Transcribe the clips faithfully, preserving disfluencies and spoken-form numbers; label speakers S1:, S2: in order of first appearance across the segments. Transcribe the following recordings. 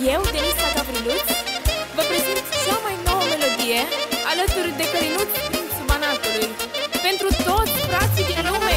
S1: Eu, Denisa Gavriluț, vă prezint cea mai nouă melodie alături de Călinuț, prințul Banatului, pentru toți frații din lume!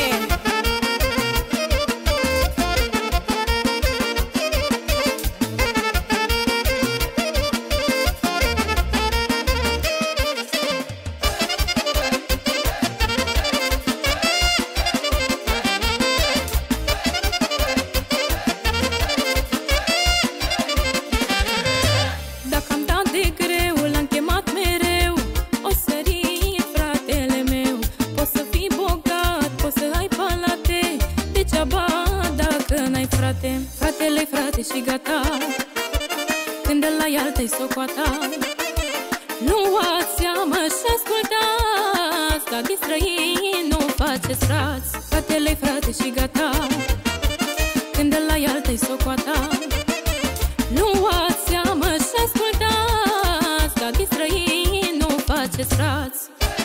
S2: Fratele-i frate și gata, când de la ialtă-i socoata. Luați seamă și ascultați, dar din străini nu faceți frați. Fratele-i frate și gata, când de la ialtă-i socoata. Luați seamă și ascultați, dar din străini nu faceți frați.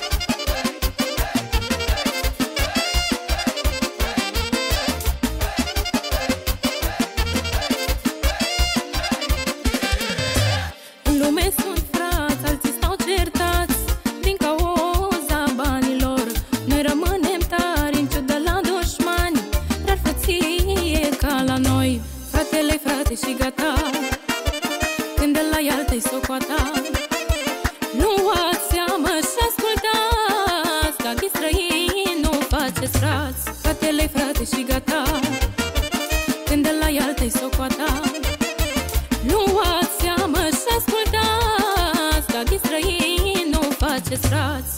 S2: Sunt frați, alții stau certați din cauza banilor. Noi rămânem tari în ciudă la dușmani, dar frăție ca la noi. Fratele-i frate și gata, când de la ialtă-i socoata. Luați seamă și ascultați, dar din străini nu faceți frați. Fratele-i frate și gata, când de la ialtă-i socoata. Luați seamă și ascultați, dar din străini nu faceți frați.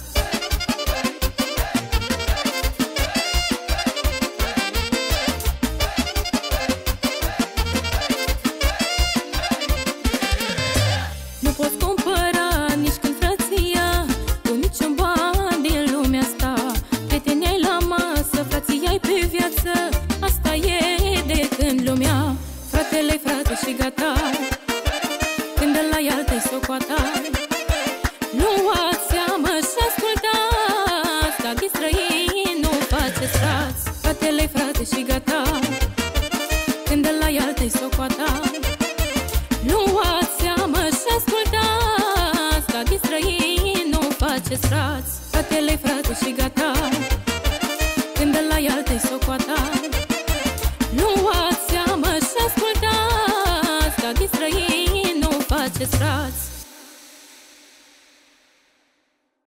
S2: Nu poți cumpăra nici când frăția cu niciun ban din lumea asta. Prieteni ai la masă, frații ai pe viață, asta e de când lumea. Fratele-i frate și gata, când de la ialtă-i socoata. Luați seamă și ascultați, dar din străini nu faceți frați. Fratele-i frate și gata, când de la ialtă-i socoata. Luați seamă și ascultați, dar din străini nu faceți frați. Fratele-i frate și gata, când de la ialtă-i socoata. Luați seamă și ascultați, dar din străini nu faceți frați.